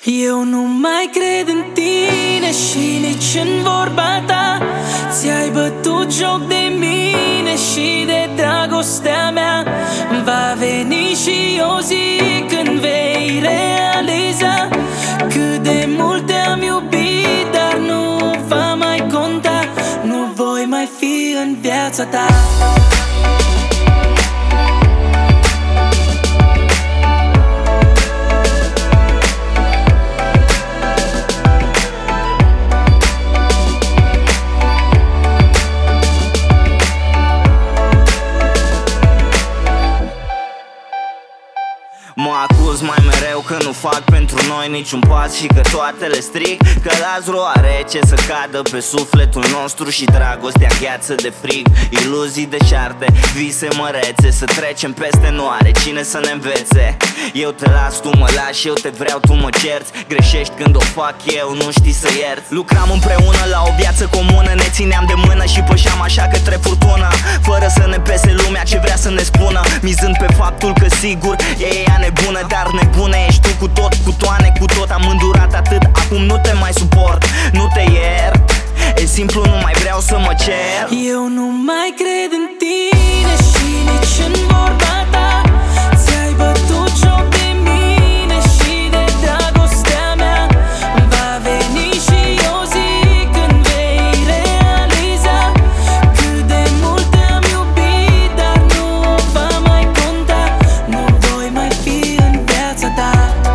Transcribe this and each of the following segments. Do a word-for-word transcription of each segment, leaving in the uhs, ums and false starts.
Eu nu mai cred în tine și nici în vorba ta. Ți-ai bătut joc de mine și de dragostea mea. Va veni și o zi când vei realiza cât de mult te-am iubit, dar nu va mai conta. Nu voi mai fi în viața ta. Mă acuz mai mereu că nu fac pentru noi niciun pas și că toate le stric, că las roa rece să cadă pe sufletul nostru și dragostea gheață de frig. Iluzii deșarte, vise mărețe, să trecem peste noare, cine să ne învețe? Eu te las, tu mă lași, eu te vreau, tu mă cerți. Greșești când o fac eu, nu știi să ierți. Lucram împreună la o viață comună, ne țineam de mână și pășeam așa către furtună, fără să ne pese lumea ce vrea să ne spună, mizând pe faptul că sigur e ea nebună. Dar nebună ești tu cu tot, cu toane, cu tot. Am îndurat atât, acum nu te mai suport, nu te iert. E simplu, nu mai vreau să mă cer. Eu nu mai cred în tine și nici în vorba ta. Ți-ai bătut joc de mine și de dragostea mea. Va veni și o zi când vei realiza cât de mult te-am iubit, dar nu va mai conta. Nu voi mai fi în viața ta.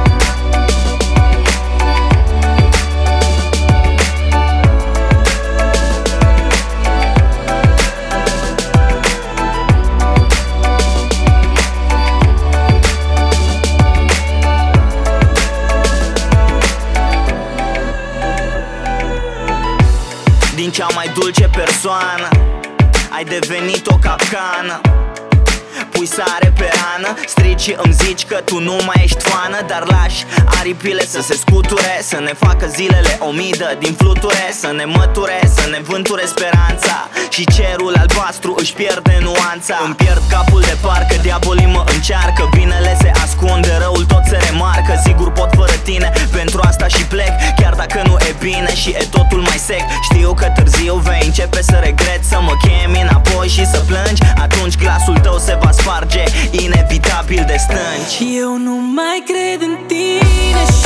Din cea mai dulce persoană ai devenit o capcană. Pui sare pe rană, strici și îmi zici că tu nu mai ești fană. Dar lași aripile să se scuture, să ne facă zilele o midă din fluture, să ne măture, să ne vânture speranța. Și cerul albastru își pierde nuanța. Îmi pierd capul de parcă diavolii mă încearcă. Binele se ascunde, răul tot se remarcă. Sigur pot fără tine, pentru asta și plec, chiar dacă nu e bine și e totul mai sec. Știu că târziu vei începe să regret, să mă chemi înapoi și să plângi. Atunci glasul tău se va sparge, inevitabil de stânci. Eu nu mai cred în tine